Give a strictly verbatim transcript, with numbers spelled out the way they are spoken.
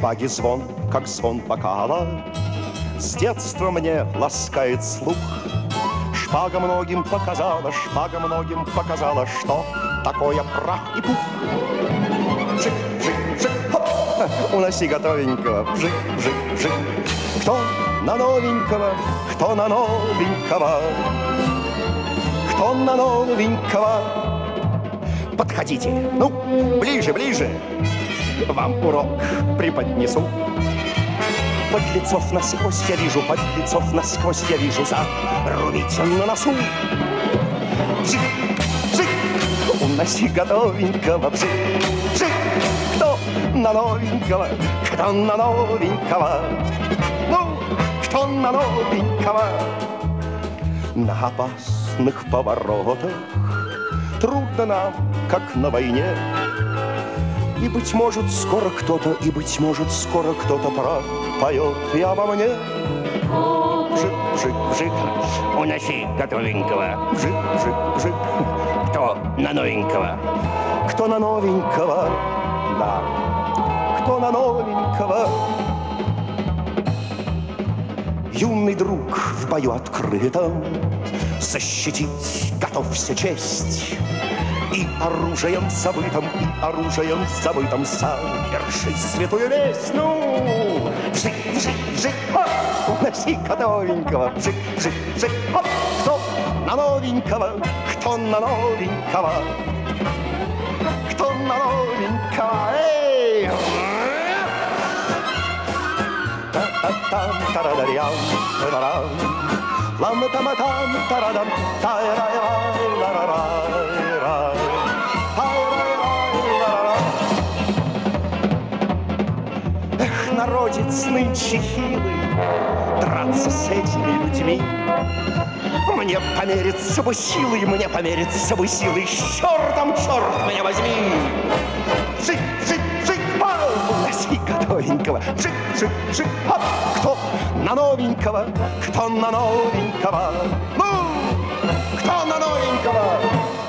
шпаги звон, как звон бокала, с детства мне ласкает слух. Шпага многим показала, шпага многим показала, что такое прах и пух. Вжик, вжик, вжик, хоп, уноси готовенького, вжик, вжик, вжик. Кто на новенького, кто на новенького, кто на новенького. Подходите, ну, ближе, ближе, вам урок преподнесу. Подлецов насквозь я вижу, подлецов насквозь я вижу, зарубите на носу. Бжик, бжик, уноси готовенького, бжик, бжик. Кто на новенького, кто на новенького, ну, кто на новенького. На опасных поворотах трудно нам, как на войне. И, быть может, скоро кто-то, и, быть может, скоро кто-то пропоет и обо мне. Вжик, вжик, вжик, Уноси готовенького. вжик, вжик, вжик. Кто на новенького? Кто на новенького, да, кто на новенького. Юный друг в бою открытом защитить готовься честь. И оружием забытым, и оружием забытым совершить святую весть. Ну, вжик, вжик, вжик, хоп, уноси готовенького, вжик, вжик, вжик, хоп. Кто на новенького, кто на новенького, кто на новенького, эй! Та-та-там, тарадарям, тарарам, лам-там-там, тарадам, тай-рай-рай-ла-ра-рай-рай. Эх, народец нынче хилый, драться с этими людьми. Мне помериться бы силой, мне помериться бы силой. С чертом, черт меня возьми! Вжик, вжик, вжик, пау! Уноси готовенького. Вжик, вжик, вжик, хоп! Кто на новенького, кто на новенького? Ну, кто на новенького?